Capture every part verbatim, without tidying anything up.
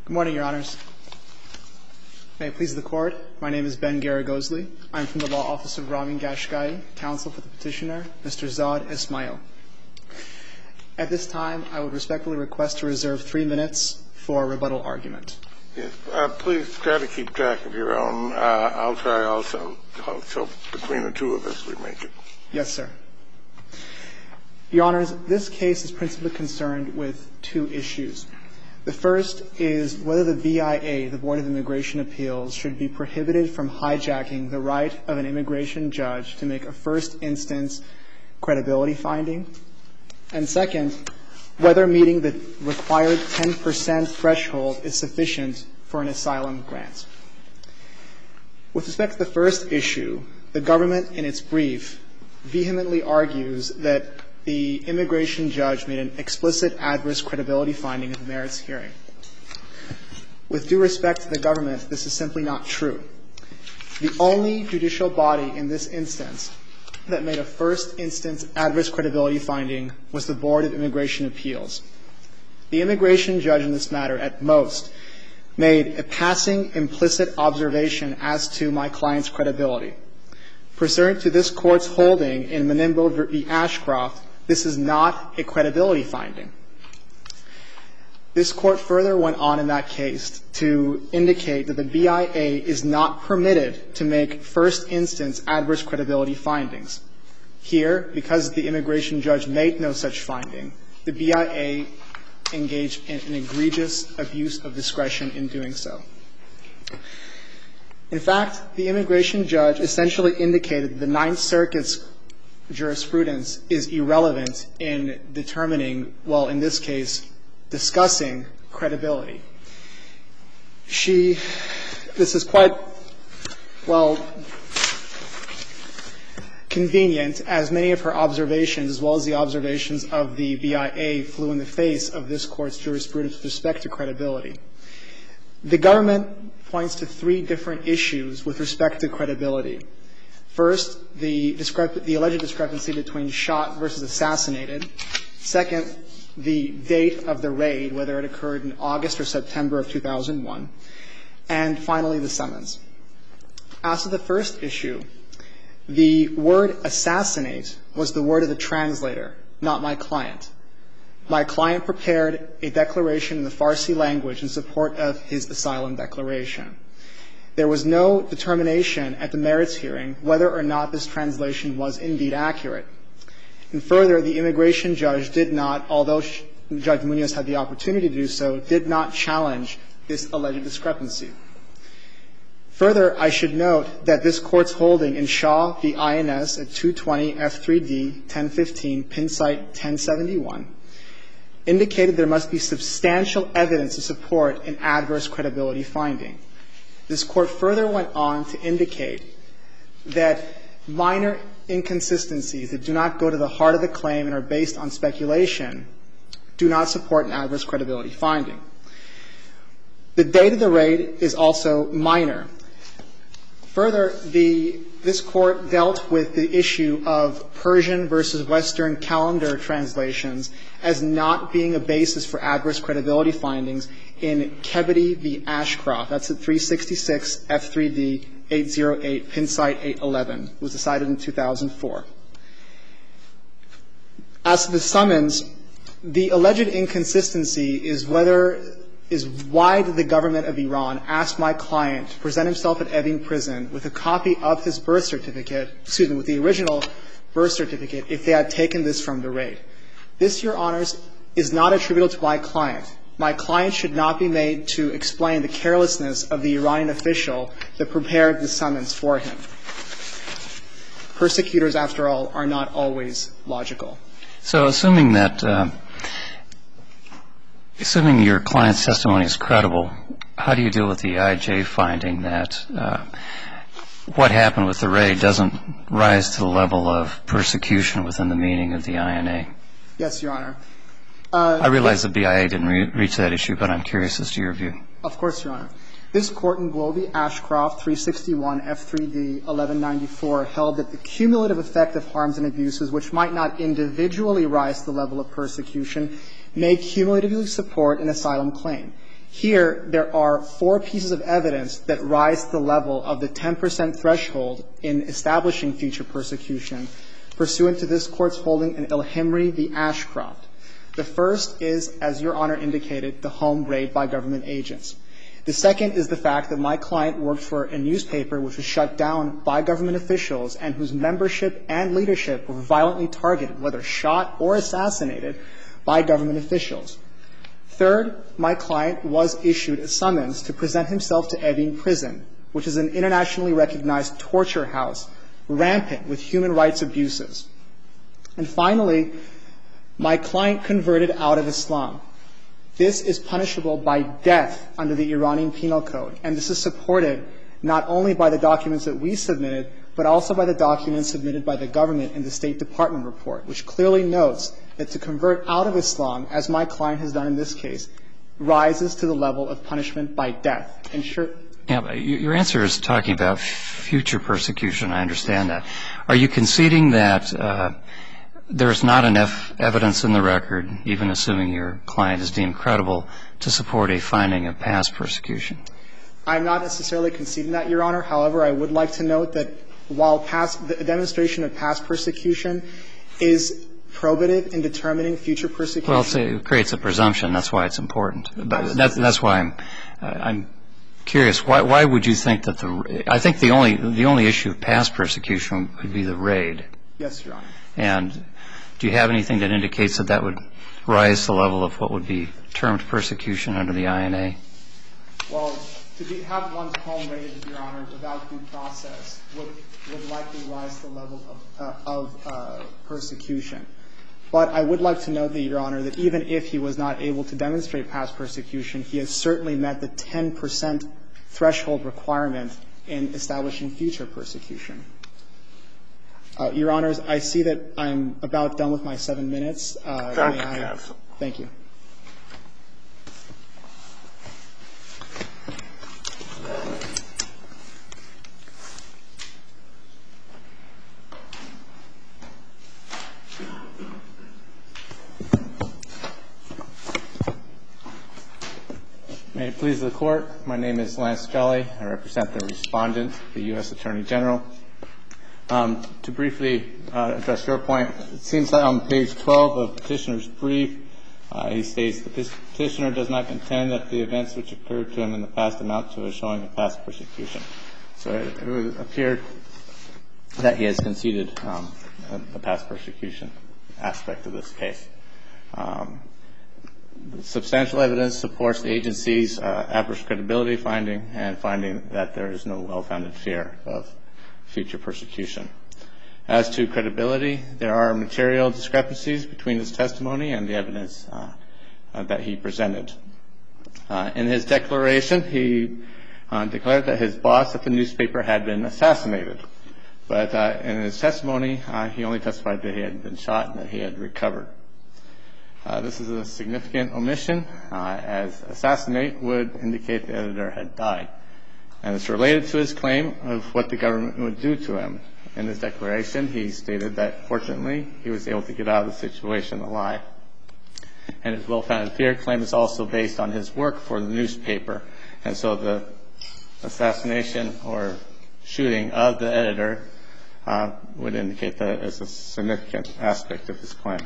Good morning, Your Honors. May it please the Court, my name is Ben Garagosley. I'm from the Law Office of Ramin Gashgai, counsel for the petitioner, Mister Zod Ismail. At this time, I would respectfully request to reserve three minutes for a rebuttal argument. Yes, uh, please try to keep track of your own. Uh, I'll try also, so between the two of us we make it. Yes, sir. Your Honors, this case is principally concerned with two issues. The first is whether the B I A, the Board of Immigration Appeals, should be prohibited from hijacking the right of an immigration judge to make a first instance credibility finding. And second, whether meeting the required ten percent threshold is sufficient for an asylum grant. With respect to the first issue, the government in its brief vehemently argues that the immigration judge made an explicit adverse credibility finding at the merits hearing. With due respect to the government, this is simply not true. The only judicial body in this instance that made a first instance adverse credibility finding was the Board of Immigration Appeals. The immigration judge in this matter, at most, made a passing implicit observation as to my client's credibility. Pursuant to this Court's holding in Menimbo v. Ashcroft, this is not a credibility finding. This Court further went on in that case to indicate that the B I A is not permitted to make first instance adverse credibility findings. Here, because the immigration judge made no such finding, the B I A engaged in an egregious abuse of discretion in doing so. In fact, the immigration judge essentially indicated that the Ninth Circuit's jurisprudence is irrelevant in determining, well, in this case, discussing credibility. She, this is quite, well, convenient, as many of her observations, as well as the observations of the B I A, flew in the face of this Court's jurisprudence with respect to credibility. The government points to three different issues with respect to credibility. First, the, discrep- the alleged discrepancy between shot versus assassinated. Second, the date of the raid, whether it occurred in August or September of two thousand one. And finally, the summons. As to the first issue, the word assassinate was the word of the translator, not my client. My client prepared a declaration in the Farsi language in support of his asylum declaration. There was no determination at the merits hearing whether or not this translation was indeed accurate. And further, the immigration judge did not, although Judge Munoz had the opportunity to do so, did not challenge this alleged discrepancy. Further, I should note that this Court's holding in Shaw v. I N S at two twenty F three D ten fifteen, pin site ten seventy-one, indicated there must be substantial evidence to support an adverse credibility finding. This Court further went on to indicate that minor inconsistencies that do not go to the heart of the claim and are based on speculation do not support an adverse credibility finding. The date of the raid is also minor. Further, the, this Court dealt with the issue of Persian versus Western calendar translations as not being a basis for adverse credibility findings in Kebede v. Ashcroft. That's at three sixty-six F three D eight oh eight, pin site eight eleven. It was decided in two thousand four. As to the summons, the alleged inconsistency is whether is why did the government of Iran ask my client to present himself at Evin prison with a copy of his birth certificate, excuse me, with the original birth certificate if they had taken this from the raid. This, Your Honors, is not attributable to my client. My client should not be made to explain the carelessness of the Iranian official that prepared the summons for him. Persecutors, after all, are not always logical. So assuming that, uh, assuming your client's testimony is credible, how do you deal with the I J finding that uh, what happened with the raid doesn't rise to the level of persecution within the meaning of the I N A? Yes, Your Honor. Uh, I realize the B I A didn't re- reach that issue, but I'm curious as to your view. Of course, Your Honor. This Court in Globe v. Ashcroft, three sixty-one F three D eleven ninety-four, held that the cumulative effect of harms and abuses which might not individually rise to the level of persecution may cumulatively support an asylum claim. Here, there are four pieces of evidence that rise to the level of the ten percent threshold in establishing future persecution, pursuant to this Court's holding in El-Hemry v. Ashcroft. The first is, as Your Honor indicated, the home raid by government agents. The second is the fact that my client worked for a newspaper which was shut down by government officials and whose membership and leadership were violently targeted, whether shot or assassinated, by government officials. Third, my client was issued a summons to present himself to Evin Prison, which is an internationally recognized torture house rampant with human rights abuses. And finally, my client converted out of Islam. This is punishable by death under the Iranian Penal Code, and this is supported not only by the documents that we submitted, but also by the documents submitted by the government in the State Department report, which clearly notes that to convert out of Islam, as my client has done in this case, rises to the level of punishment by death. And sure. Yeah, but your answer is talking about future persecution. I understand that. Are you conceding that uh, there's not enough evidence in the record, even assuming your client is deemed credible, to support a finding of past persecution? I'm not necessarily conceding that, Your Honor. However, I would like to note that while past, the demonstration of past persecution is probative in determining future persecution. Well, it creates a presumption. That's why it's important. But that's, that's why I'm, uh, I'm curious. Why, why would you think that the? I think the only the only issue of past persecution would be the raid. Yes, Your Honor. And do you have anything that indicates that that would rise to the level of what would be termed persecution under the I N A? Well, to be, have one's home raided, Your Honor, without due process would would likely rise to the level of, uh, of uh, persecution. But I would like to note, that, Your Honor, that even if he was not able to demonstrate past persecution, he has certainly met the ten percent threshold requirement in establishing future persecution. Uh, Your Honors, I see that I'm about done with my seven minutes. Uh, Thank may you, I, counsel. Thank you. May it please the Court, my name is Lance Jolly. I represent the respondent, the U S Attorney General. Um, to briefly uh, address your point, it seems that on page twelve of Petitioner's brief, uh, he states that this Petitioner does not contend that the events which occurred to him in the past amount to a showing of past persecution. So it, it would appear that he has conceded um, the past persecution aspect of this case. Um, Substantial evidence supports the agency's uh, adverse credibility finding and finding that there is no well-founded fear of future persecution. As to credibility, there are material discrepancies between his testimony and the evidence uh, uh, that he presented. Uh, in his declaration, he uh, declared that his boss at the newspaper had been assassinated. But uh, in his testimony, uh, he only testified that he had been shot and that he had recovered. Uh, this is a significant omission, uh, as assassinate would indicate the editor had died. And it's related to his claim of what the government would do to him. In his declaration, he stated that, fortunately, he was able to get out of the situation alive. And his well-founded fear claim is also based on his work for the newspaper. And so the assassination or shooting of the editor uh, would indicate that as a significant aspect of his claim.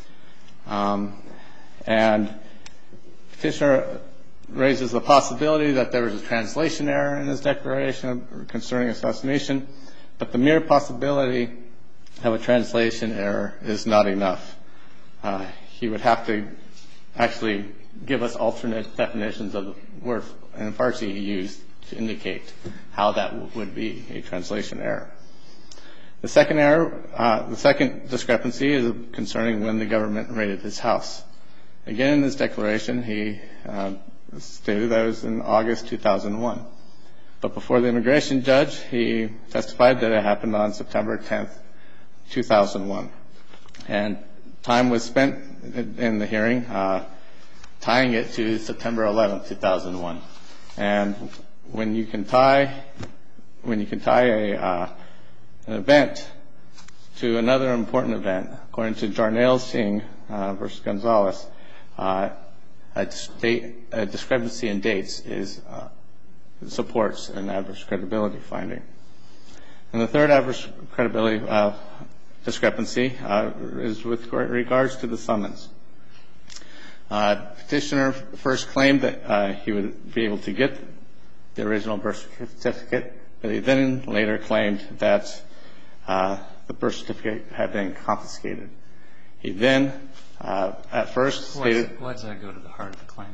Um, and Petitioner raises the possibility that there was a translation error in his declaration concerning assassination, but the mere possibility of a translation error is not enough. Uh, he would have to actually give us alternate definitions of the word in Farsi he used to indicate how that w- would be a translation error. The second error, uh, the second discrepancy is concerning when the government raided his house. Again, in his declaration, he uh, stated that it was in August two thousand one. But before the immigration judge, he testified that it happened on September tenth, two thousand one. And time was spent in the hearing uh, tying it to September eleventh, two thousand one. And when you can tie, when you can tie a uh, an event to another important event, according to Jarnail Singh uh, versus Gonzalez, uh, a, state, a discrepancy in dates is uh, supports an adverse credibility finding. And the third adverse credibility uh, discrepancy uh, is with regards to the summons. Uh, petitioner first claimed that uh, he would be able to get the original birth certificate, but he then later claimed that uh, the birth certificate had been confiscated. He then, uh, at first, stated... Why does that go to the heart of the claim?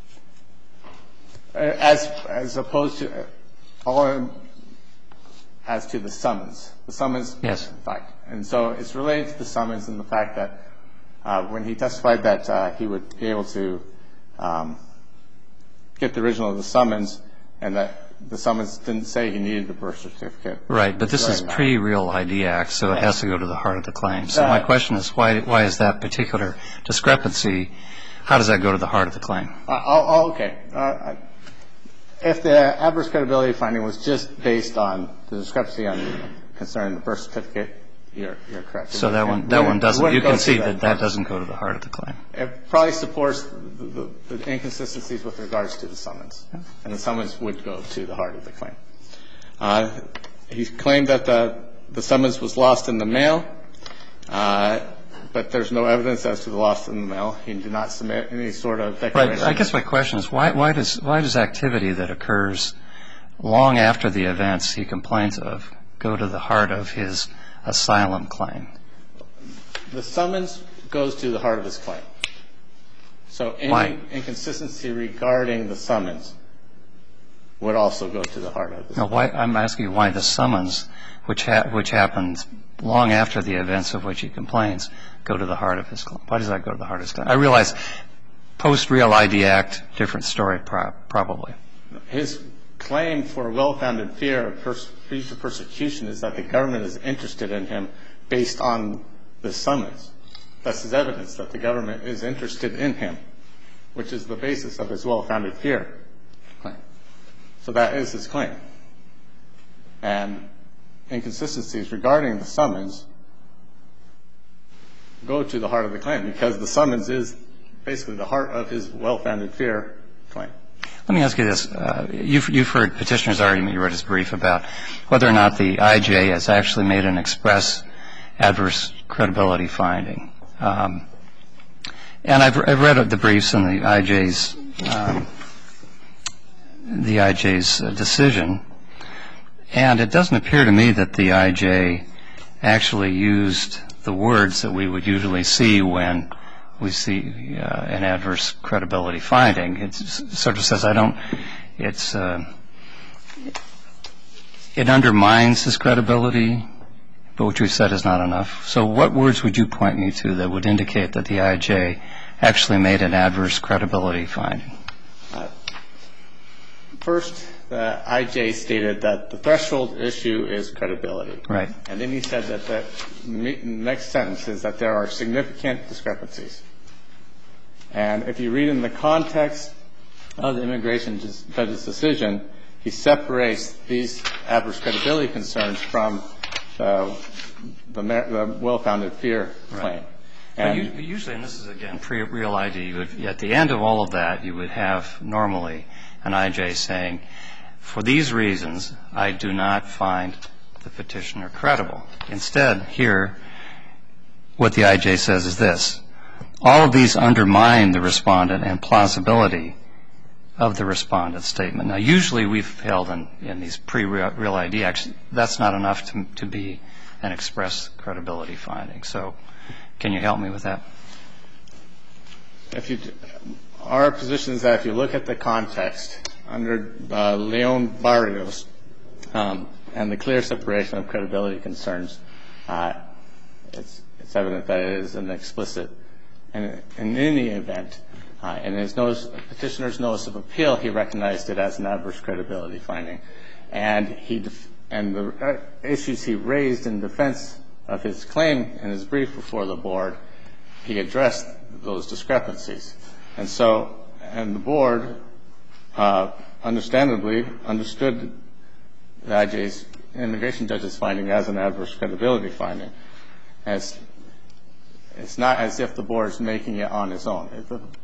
As, as opposed to... all as to the summons. The summons... Yes. Fact. And so it's related to the summons and the fact that uh, when he testified that uh, he would be able to um, get the original of the summons, and that the summons didn't say he needed the birth certificate. Right, but this is pre-Real I D Act, so it Right. has to go to the heart of the claim. So my question is, why why is that particular discrepancy, how does that go to the heart of the claim? Uh, oh, okay. Uh, if the adverse credibility finding was just based on the discrepancy on concerning the birth certificate, you're, you're correct. So that one, that one doesn't, you can see that that that doesn't go to the heart of the claim. It probably supports the, the, the inconsistencies with regards to the summons, and the summons would go to the heart of the claim. Uh, he claimed that the, the summons was lost in the mail, uh, but there's no evidence as to the loss in the mail. He did not submit any sort of declaration. Right. I guess my question is, why, why does why does activity that occurs long after the events he complains of go to the heart of his asylum claim? The summons goes to the heart of his claim. So any Why? inconsistency regarding the summons would also go to the heart of his No, claim. why, I'm asking you why the summons, which ha- which happens long after the events of which he complains, go to the heart of his claim. Why does that go to the heart of his claim? I realize post-Real I D Act, different story pro- probably. His claim for well-founded fear of pers- future persecution is that the government is interested in him based on the summons. That's his evidence that the government is interested in him, which is the basis of his well-founded fear claim. So that is his claim. And inconsistencies regarding the summons go to the heart of the claim because the summons is basically the heart of his well-founded fear claim. Let me ask you this. Uh, you've, you've heard Petitioner's argument, you read his brief, about whether or not the I J has actually made an express adverse credibility finding. Um, and I've, I've read the briefs and the I J's, um, the I J's uh, decision, and it doesn't appear to me that the I J actually used the words that we would usually see when we see uh, an adverse credibility finding. It sort of says, I don't, it's, uh, it undermines his credibility, but what you said is not enough. So what words would you point me to that would indicate that the I J actually made an adverse credibility finding? Uh, first, the I J stated that the threshold issue is credibility. Right. And then he said that the next sentence is that there are significant discrepancies. And if you read in the context of the immigration judge's decision, he separates these adverse credibility concerns from the, the, the well-founded fear claim. Right. And but usually, and this is, again, pre-Real I D, you would, at the end of all of that, you would have normally an I J saying, for these reasons, I do not find the petitioner credible. Instead, here, what the I J says is this. All of these undermine the respondent and plausibility of the respondent's statement. Now, usually we've held in, in these pre-Real I D acts, that's not enough to, to be an express credibility finding. So can you help me with that? If you, our position is that if you look at the context under uh, Leon Barrios um, and the clear separation of credibility concerns, uh, it's, it's evident that it is an explicit. And in any event, uh, in his notice, petitioner's notice of appeal, he recognized it as an adverse credibility finding. And he def- and the issues he raised in defense of his claim in his brief before the board, he addressed those discrepancies. And so, and the board, uh, understandably, understood the I J's immigration judge's finding as an adverse credibility finding. As it's not as if the board is making it on its own. The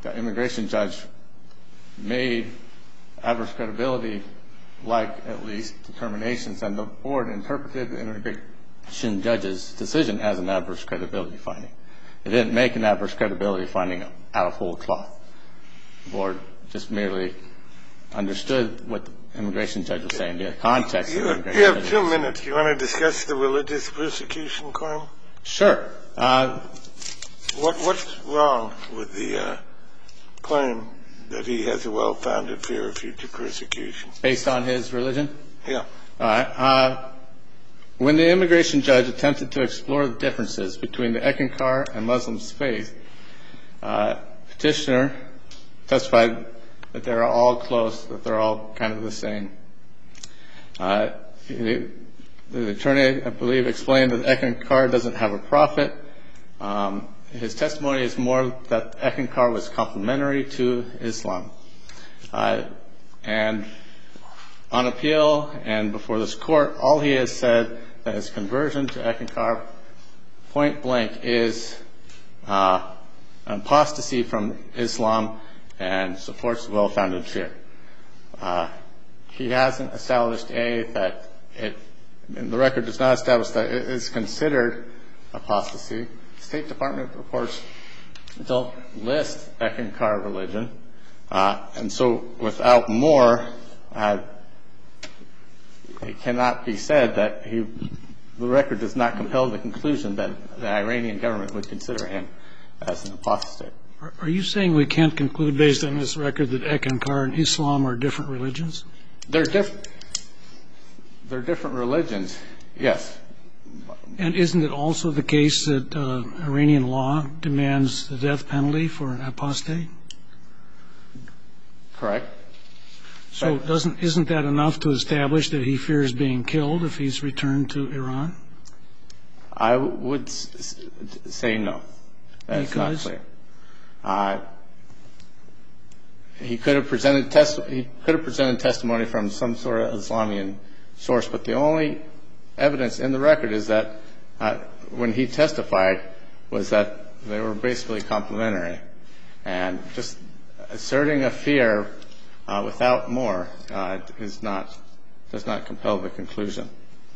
the immigration judge made adverse credibility-like, at least, determinations, and the board interpreted the immigration judge's decision as an adverse credibility finding. It didn't make an adverse credibility finding out of whole cloth. The board just merely understood what the immigration judge was saying, the context of the immigration You have judge's two decision. minutes. Do you want to discuss the religious persecution claim? Sure. Uh, What, what's wrong with the uh, claim that he has a well-founded fear of future persecution? based on his religion? Yeah. All right. Uh, when the immigration judge attempted to explore the differences between the Ekankar and Muslims' faith, uh, petitioner testified that they're all close, that they're all kind of the same. Uh, the, the attorney, I believe, explained that Ekankar doesn't have a prophet. Um, his testimony is more that Ekankar was complementary to Islam. Uh, and on appeal and before this court, all he has said that his conversion to Ekankar, point blank, is uh, apostasy from Islam and supports well-founded fear. Uh, he hasn't established, A, that it, and the record does not establish that it is considered apostasy. State Department reports don't list Ekankar religion. Uh, and so without more, uh, it cannot be said that he, the record does not compel the conclusion that the Iranian government would consider him as an apostate. Are you saying we can't conclude based on this record that Ekankar and Islam are different religions? They're different. They're different religions, yes. And isn't it also the case that uh, Iranian law demands the death penalty for an apostate? Correct. So doesn't isn't that enough to establish that he fears being killed if he's returned to Iran? I would s- say no. That's Because? not clear. Uh, he could have presented testi- he could have presented testimony from some sort of Islamian source, but the only evidence in the record is that uh, when he testified was that they were basically complementary, and just asserting a fear uh, without more uh, is not does not compel the conclusion.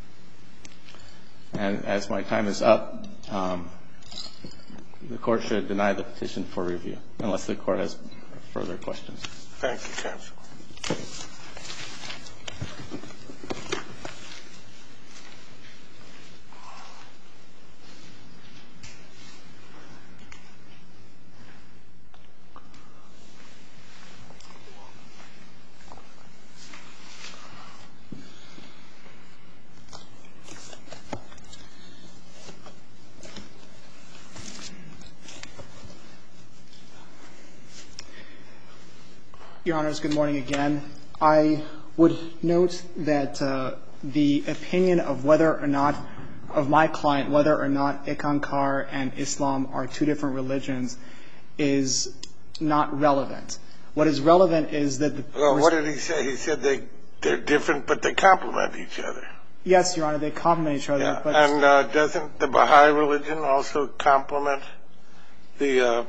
And as my time is up, um, the court should deny the petition for review, unless the court has further questions. Thank you, counsel. Your Honors, good morning again. I would note that uh, the opinion of whether or not, of my client, whether or not Ekankar and Islam are two different religions is not relevant. What is relevant is that the... Well, what did he say? He said they, they're different, but they complement each other. Yes, Your Honor, they complement each other. Yeah. But And uh, doesn't the Baha'i religion also complement the... Uh,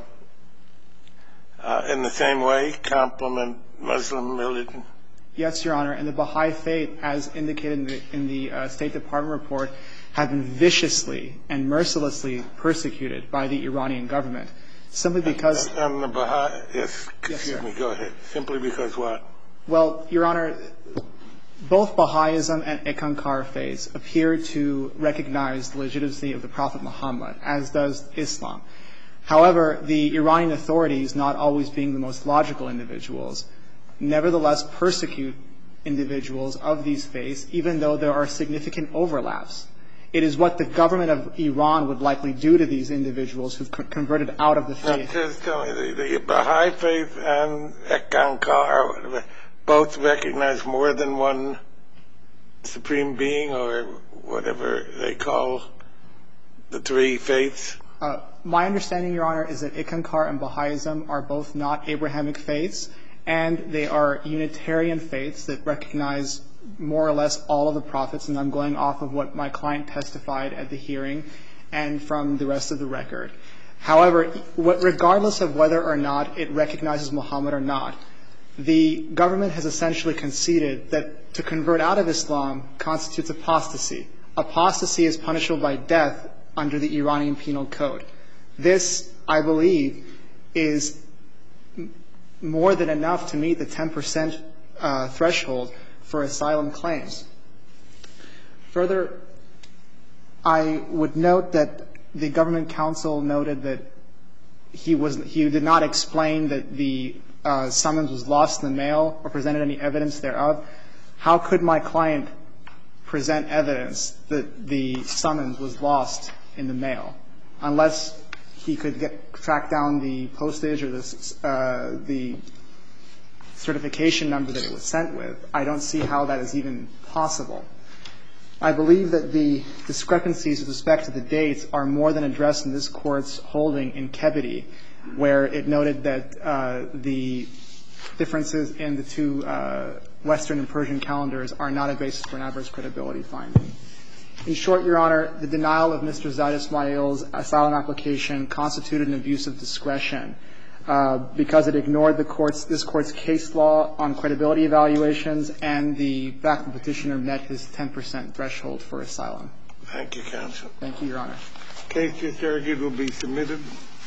Uh, in the same way, complement Muslim religion? Yes, Your Honor, and the Baha'i faith, as indicated in the, in the uh, State Department report, have been viciously and mercilessly persecuted by the Iranian government, simply because... And, and the Baha'i... Yes, Yes, excuse sir. me, go ahead. Simply because what? Well, Your Honor, both Baha'ism and Ekankar faiths appear to recognize the legitimacy of the Prophet Muhammad, as does Islam. However, the Iranian authorities, not always being the most logical individuals, nevertheless persecute individuals of these faiths, even though there are significant overlaps. It is what the government of Iran would likely do to these individuals who've co- converted out of the Now, faith. just tell me, the, the Baha'i faith and Ekankar, whatever, both recognize more than one supreme being, or whatever they call the three faiths? Uh, my understanding, Your Honor, is that Ekankar and Baha'ism are both not Abrahamic faiths, and they are Unitarian faiths that recognize more or less all of the prophets, and I'm going off of what my client testified at the hearing and from the rest of the record. However, regardless of whether or not it recognizes Muhammad or not, the government has essentially conceded that to convert out of Islam constitutes apostasy. Apostasy is punishable by death under the Iranian Penal Code. This, I believe, is more than enough to meet the ten percent uh, threshold for asylum claims. Further, I would note that the government counsel noted that he was he did not explain that the uh, summons was lost in the mail or presented any evidence thereof. How could my client present evidence that the summons was lost in the mail unless he could get track down the postage or the uh, the certification number that it was sent with? I don't see how that is even possible. I believe that the discrepancies with respect to the dates are more than addressed in this Court's holding in Kebede, where it noted that uh, the differences in the two uh, Western and Persian calendars are not a basis for an adverse credibility finding. In short, Your Honor, the denial of Mister Zaid Ismail's asylum application constituted an abuse of discretion uh, because it ignored the court's, this Court's case law on credibility evaluations and the fact the petitioner met his ten percent threshold for asylum. Thank you, counsel. Thank you, Your Honor. Case just argued will be submitted.